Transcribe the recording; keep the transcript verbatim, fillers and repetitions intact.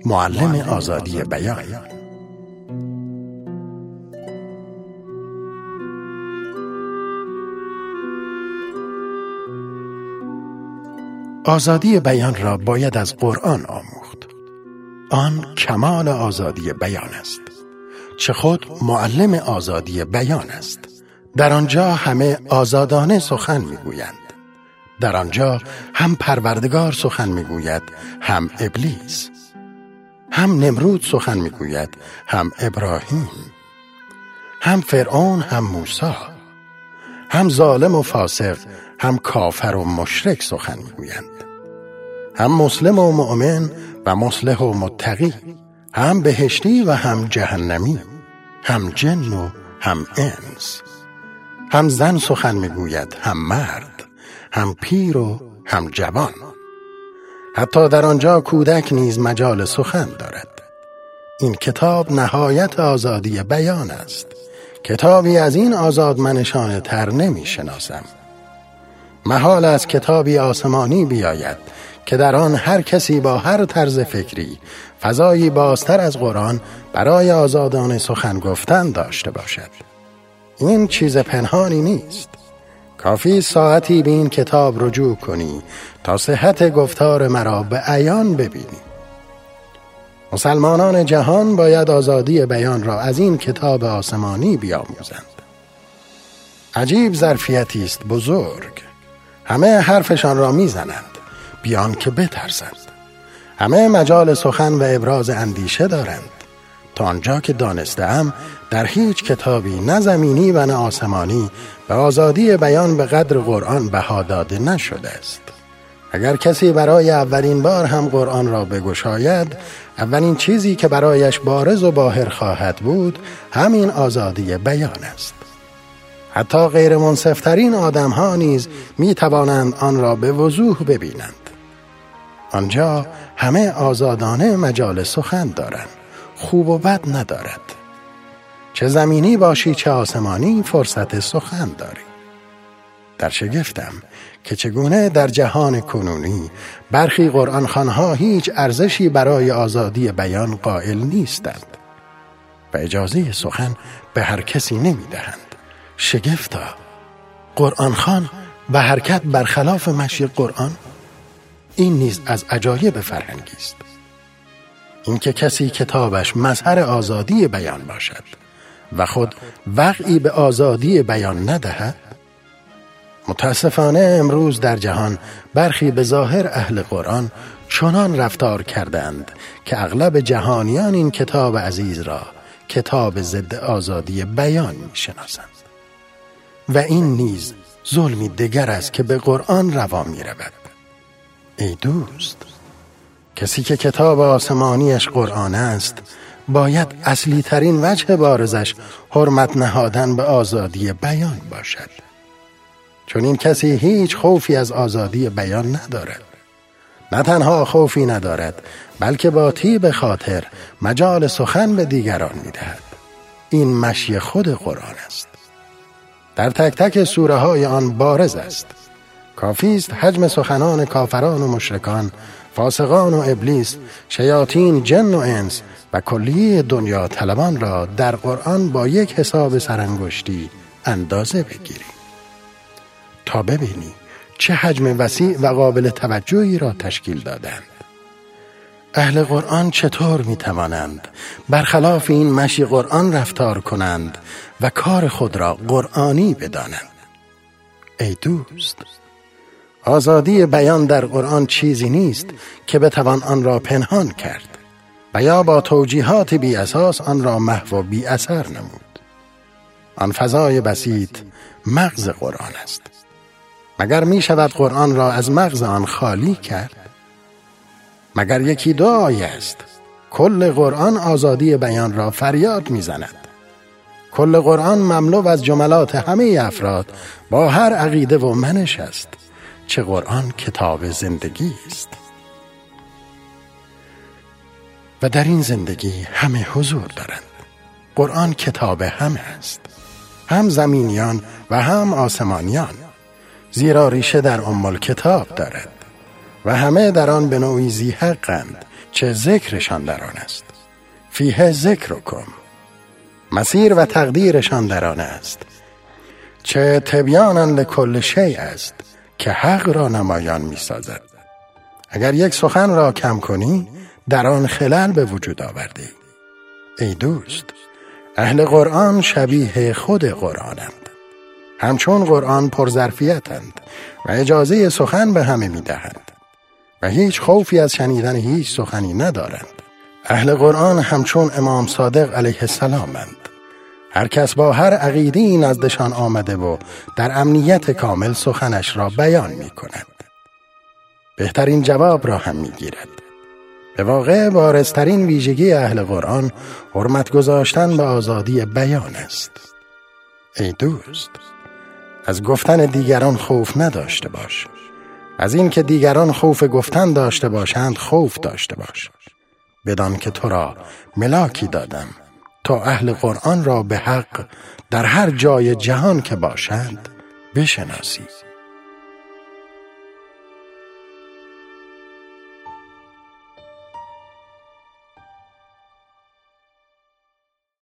معلم آزادی بیان. آزادی بیان را باید از قرآن آموخت. آن کمال آزادی بیان است. چه خود معلم آزادی بیان است. در آنجا همه آزادانه سخن میگویند. در آنجا هم پروردگار سخن میگوید، هم ابلیس. هم نمرود سخن میگوید، هم ابراهیم. هم فرعون، هم موسی. هم ظالم و فاسق، هم کافر و مشرک سخن میگویند. هم مسلم و مؤمن و مصلح و متقی، هم بهشتی و هم جهنمی، هم جن و هم انس. هم زن سخن میگوید، هم مرد، هم پیر و هم جوان. حتی در آنجا کودک نیز مجال سخن دارد. این کتاب نهایت آزادی بیان است. کتابی از این آزادمنشانه تر نمی شناسم. محال از کتابی آسمانی بیاید که در آن هر کسی با هر طرز فکری فضایی بازتر از قرآن برای آزادانه سخن گفتن داشته باشد. این چیز پنهانی نیست. کافی ساعتی به این کتاب رجوع کنی تا صحت گفتار مرا به عیان ببینی. مسلمانان جهان باید آزادی بیان را از این کتاب آسمانی بیاموزند. عجیب ظرفیتی است بزرگ. همه حرفشان را میزنند بیان که بترسند. همه مجال سخن و ابراز اندیشه دارند. تا آنجا که دانسته‌ام در هیچ کتابی نه زمینی و نه آسمانی به آزادی بیان به قدر قرآن بها داده نشده است. اگر کسی برای اولین بار هم قرآن را بگشاید، اولین چیزی که برایش بارز و باهر خواهد بود همین آزادی بیان است. حتی غیر منصفترین آدم ها نیز می توانند آن را به وضوح ببینند. آنجا همه آزادانه مجال سخن دارند. خوب و بد ندارد. چه زمینی باشی چه آسمانی فرصت سخن داری. در شگفتم که چگونه در جهان کنونی برخی قرآن خوانها هیچ ارزشی برای آزادی بیان قائل نیستند و اجازه سخن به هر کسی نمی دهند. شگفتا، قرآن خوان و حرکت برخلاف مشی قرآن، این نیز از عجایب فرهنگی است. اینکه کسی کتابش مظهر آزادی بیان باشد و خود وقعی به آزادی بیان ندهد. متاسفانه امروز در جهان برخی به ظاهر اهل قرآن چنان رفتار کردند که اغلب جهانیان این کتاب عزیز را کتاب ضد آزادی بیان می‌شناسند. و این نیز ظلمی دیگر است که به قرآن روا می‌رود. ای دوست، کسی که کتاب آسمانیش قرآن است باید اصلی ترین وجه بارزش حرمت نهادن به آزادی بیان باشد. چون این کسی هیچ خوفی از آزادی بیان ندارد. نه تنها خوفی ندارد بلکه با طیب خاطر مجال سخن به دیگران می‌دهد. این مشی خود قرآن است. در تک تک سوره های آن بارز است. کافی است حجم سخنان کافران و مشرکان، فاسقان و ابلیس، شیاطین جن و انس و کلیه دنیا طلبان را در قرآن با یک حساب سرانگشتی اندازه بگیری تا ببینی چه حجم وسیع و قابل توجهی را تشکیل دادند. اهل قرآن چطور می توانند برخلاف این مشی قرآن رفتار کنند و کار خود را قرآنی بدانند؟ ای دوست، آزادی بیان در قرآن چیزی نیست که بتوان آن را پنهان کرد و یا با توجیهات بی اساس آن را محو و بی اثر نمود. آن فضای بسیط مغز قرآن است. مگر می شود قرآن را از مغز آن خالی کرد؟ مگر یکی دو آیه است. کل قرآن آزادی بیان را فریاد می زند. کل قرآن مملو از جملات همه افراد با هر عقیده و منش است. چه قرآن کتاب زندگی است. و در این زندگی همه حضور دارند. قرآن کتاب همه است. هم زمینیان و هم آسمانیان. زیرا ریشه در ام الکتاب دارد و همه در آن به نوعی ذی حقند، چه ذکرشان در آن است. فیه ذکرکم، مسیر و تقدیرشان در آن است. چه تبیانا لکل شیء است که حق را نمایان می سازد. اگر یک سخن را کم کنی در آن خلل به وجود آوردی. ای دوست، اهل قرآن شبیه خود قرآنند. همچون قرآن پرظرفیتند و اجازه سخن به همه می دهند و هیچ خوفی از شنیدن هیچ سخنی ندارند. اهل قرآن همچون امام صادق علیه السلامند. هر کس با هر عقیده‌ای نزدشان آمده و در امنیت کامل سخنش را بیان می کند. بهترین جواب را هم می گیرد. به واقع بارزترین ویژگی اهل قرآن حرمت گذاشتن به آزادی بیان است. ای دوست، از گفتن دیگران خوف نداشته باش. از این که دیگران خوف گفتن داشته باشند خوف داشته باش. بدان که تو را ملاکی دادم تا اهل قرآن را به حق در هر جای جهان که باشند بشناسی.